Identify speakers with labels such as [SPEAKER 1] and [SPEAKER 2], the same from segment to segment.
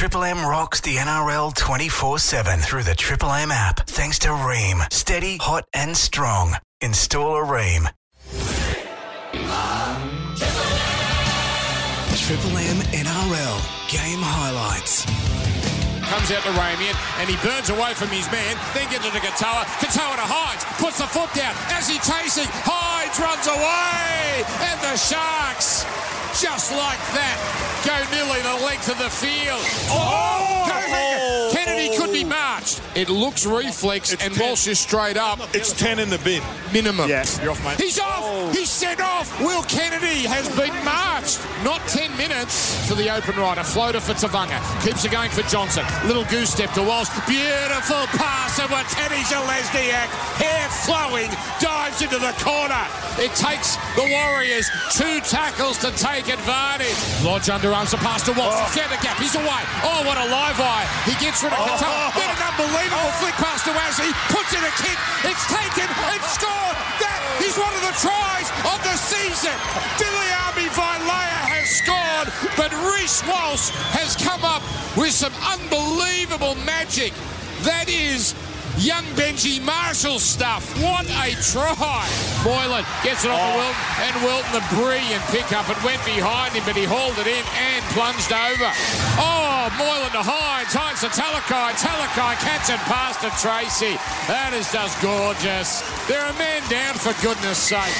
[SPEAKER 1] Triple M rocks the NRL 24/7 through the Triple M app. Thanks to Ream. Steady, hot and strong. Install a Ream. Triple M NRL game highlights.
[SPEAKER 2] Comes out to Ramian and he burns away from his man, then gets it to Katoa. Katoa to Hydes, puts the foot down as he chasing. Hydes runs away and the Sharks, just like that, go nearly the length of the field. Kennedy could be marched. It looks reflex and Walsh is straight up.
[SPEAKER 3] It's 10 in the bin.
[SPEAKER 2] Minimum.
[SPEAKER 3] Yeah, you're off, mate.
[SPEAKER 2] He's off. He's sent off. Will Kennedy has been marched. Not 10 minutes for the open right. A floater for Tavanga. Keeps it going for Johnson. Little goose step to Walsh. Beautiful pass of Watani Zelezniak. Hair flowing. Dives into the corner. It takes the Warriors 2 tackles to take advantage. Lodge underarms the pass to Walsh. Found the gap. He's away. Oh, what a live eye. He gets rid of Katoa. Then an unbelievable flick pass to Azzy. Puts in a kick. It's taken. It's scored. That is one of the tries of the season. Viliami Vailea has scored, but Reece Walsh has come up with some unbelievable magic. That is young Benji Marshall stuff. What a try. Moylan gets it off to Wilton, and Wilton, the brilliant pickup. It went behind him, but he hauled it in and plunged over. Oh, Moylan to Hydes. Hydes to Talakai. Talakai catch and pass to Tracy. That is just gorgeous. They're a man down, for goodness sake.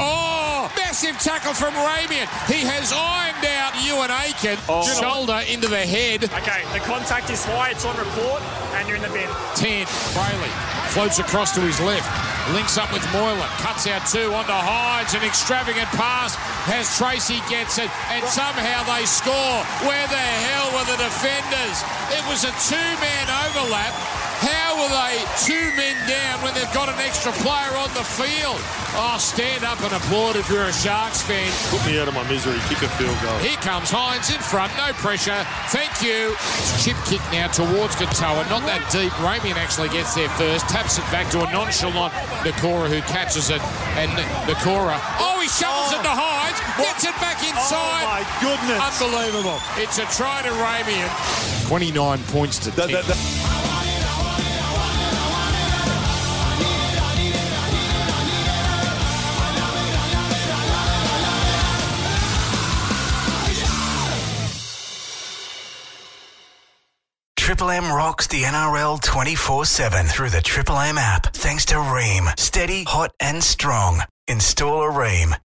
[SPEAKER 2] Oh, massive tackle from Ramian. He has ironed out Ewan Aiken. Shoulder into the head.
[SPEAKER 4] Okay, the contact is high. It's on report, and you're in the bin.
[SPEAKER 2] 10. Brayley floats across to his left. Links up with Moylan. Cuts out 2 onto Hydes. An extravagant pass as Tracy gets it. And somehow they score. Where the hell were the defenders? It was a 2-man overlap. How were they 2 men down when they've got an extra player on the field? Oh, stand up and applaud if you're a Sharks fan.
[SPEAKER 3] Put me out of my misery. Kick a field goal.
[SPEAKER 2] Here comes Hynes in front. No pressure. Thank you. Chip kick now towards Katoa. Not that deep. Ramian actually gets there first. Taps it back to a nonchalant Nakora who catches it. And Nakora, he shovels it to Hynes. Gets it back inside.
[SPEAKER 3] Oh, my goodness.
[SPEAKER 2] Unbelievable. It's a try to Ramian. 29 points to 10.
[SPEAKER 1] Triple M rocks the NRL 24/7 through the Triple M app. Thanks to Ream. Steady, hot and strong. Install a Ream.